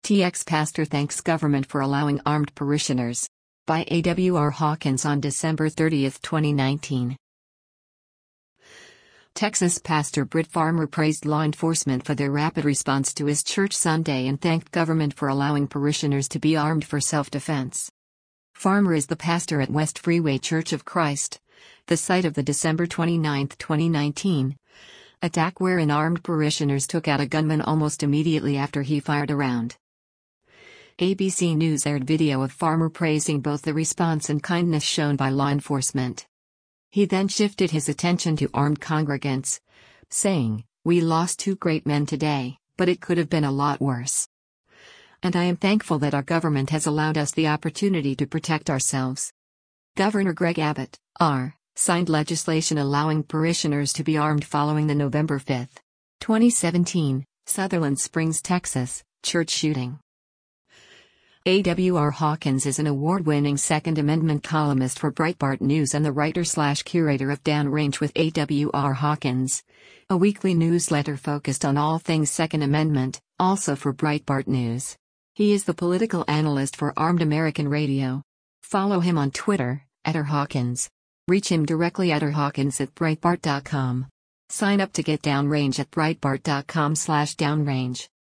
TX pastor thanks government for allowing armed parishioners. By A.W.R. Hawkins on December 30, 2019. Texas pastor Britt Farmer praised law enforcement for their rapid response to his church Sunday and thanked government for allowing parishioners to be armed for self-defense. Farmer is the pastor at West Freeway Church of Christ, the site of the December 29, 2019, attack wherein armed parishioners took out a gunman almost immediately after he fired a round. ABC News aired video of Farmer praising both the response and kindness shown by law enforcement. He then shifted his attention to armed congregants, saying, "We lost two great men today, but it could have been a lot worse. And I am thankful that our government has allowed us the opportunity to protect ourselves." Governor Greg Abbott, R., signed legislation allowing parishioners to be armed following the November 5, 2017, Sutherland Springs, Texas, church shooting. A.W.R. Hawkins is an award-winning Second Amendment columnist for Breitbart News and the writer/curator of Downrange with A.W.R. Hawkins, a weekly newsletter focused on all things Second Amendment, also for Breitbart News. He is the political analyst for Armed American Radio. Follow him on Twitter, @RHawkins. Reach him directly at rhawkins@breitbart.com. Sign up to get Downrange at breitbart.com/downrange.